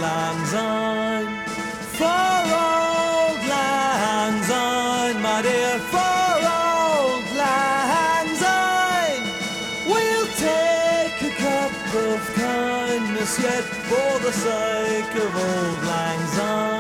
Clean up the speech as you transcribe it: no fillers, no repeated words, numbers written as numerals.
Lang Syne. For Auld Lang Syne, my dear, for Auld Lang Syne. We'll take a cup of kindness yet for the sake of Auld Lang Syne.